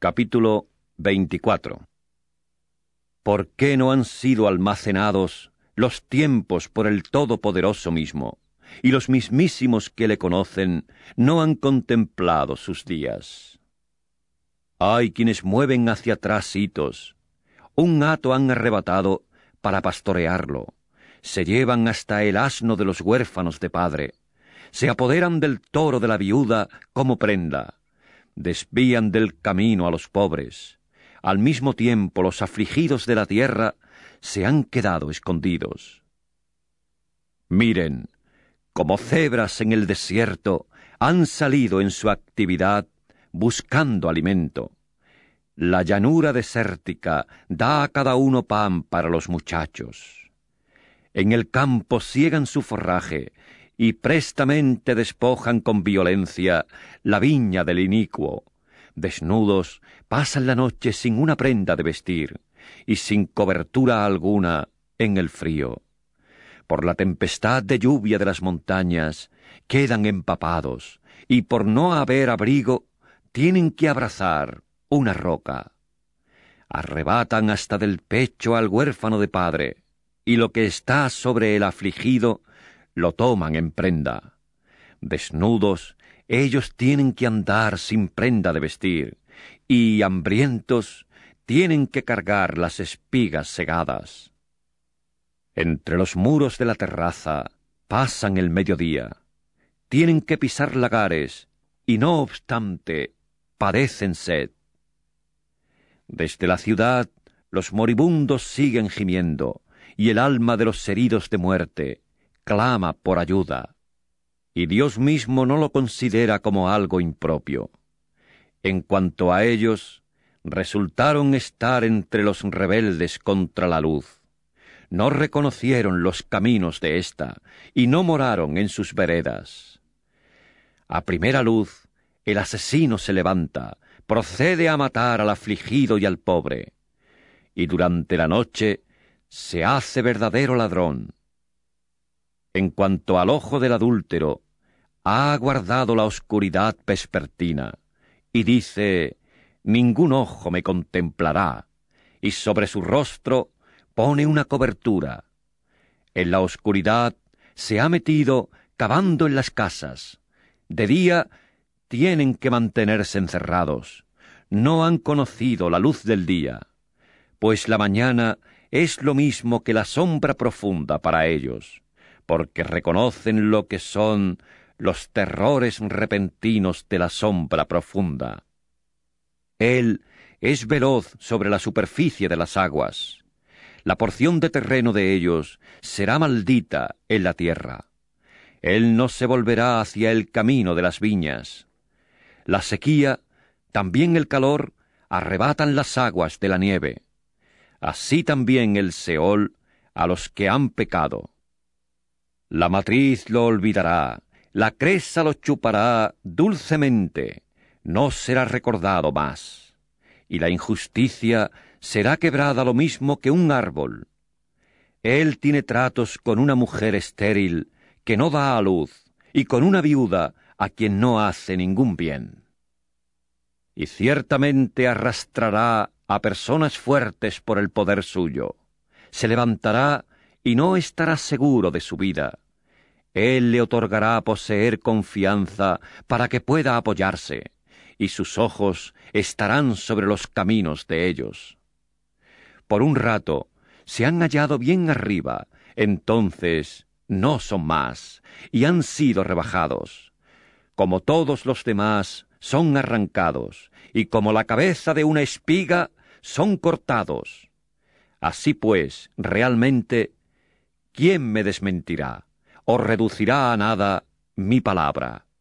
Capítulo 24. ¿Por qué no han sido almacenados los tiempos por el Todopoderoso mismo, y los mismísimos que le conocen no han contemplado sus días? Hay quienes mueven hacia atrás hitos, un hato han arrebatado para pastorearlo, se llevan hasta el asno de los huérfanos de padre, se apoderan del toro de la viuda como prenda, desvían del camino a los pobres. Al mismo tiempo los afligidos de la tierra se han quedado escondidos. Miren, como cebras en el desierto, han salido en su actividad buscando alimento. La llanura desértica da a cada uno pan para los muchachos. En el campo siegan su forraje y prestamente despojan con violencia la viña del inicuo. Desnudos pasan la noche sin una prenda de vestir y sin cobertura alguna en el frío. Por la tempestad de lluvia de las montañas quedan empapados y por no haber abrigo tienen que abrazar una roca. Arrebatan hasta del pecho al huérfano de padre y lo que está sobre el afligido lo toman en prenda. Desnudos, ellos tienen que andar sin prenda de vestir, y hambrientos tienen que cargar las espigas segadas. Entre los muros de la terraza pasan el mediodía, tienen que pisar lagares, y no obstante padecen sed. Desde la ciudad los moribundos siguen gimiendo, y el alma de los heridos de muerte clama por ayuda, y Dios mismo no lo considera como algo impropio. En cuanto a ellos, resultaron estar entre los rebeldes contra la luz. No reconocieron los caminos de ésta, y no moraron en sus veredas. A primera luz, el asesino se levanta, procede a matar al afligido y al pobre, y durante la noche se hace verdadero ladrón. En cuanto al ojo del adúltero, ha guardado la oscuridad vespertina, y dice, ningún ojo me contemplará, y sobre su rostro pone una cobertura. En la oscuridad se ha metido cavando en las casas. De día tienen que mantenerse encerrados. No han conocido la luz del día, pues la mañana es lo mismo que la sombra profunda para ellos, porque reconocen lo que son los terrores repentinos de la sombra profunda. Él es veloz sobre la superficie de las aguas. La porción de terreno de ellos será maldita en la tierra. Él no se volverá hacia el camino de las viñas. La sequía, también el calor, arrebatan las aguas de la nieve. Así también el Seol a los que han pecado. La matriz lo olvidará, la cresa lo chupará dulcemente, no será recordado más. Y la injusticia será quebrada lo mismo que un árbol. Él tiene tratos con una mujer estéril que no da a luz, y con una viuda a quien no hace ningún bien. Y ciertamente arrastrará a personas fuertes por el poder suyo. Se levantará y no estará seguro de su vida. Él le otorgará poseer confianza para que pueda apoyarse, y sus ojos estarán sobre los caminos de ellos. Por un rato se han hallado bien arriba, entonces no son más, y han sido rebajados. Como todos los demás, son arrancados, y como la cabeza de una espiga, son cortados. Así pues, realmente, ¿quién me desmentirá o reducirá a nada mi palabra?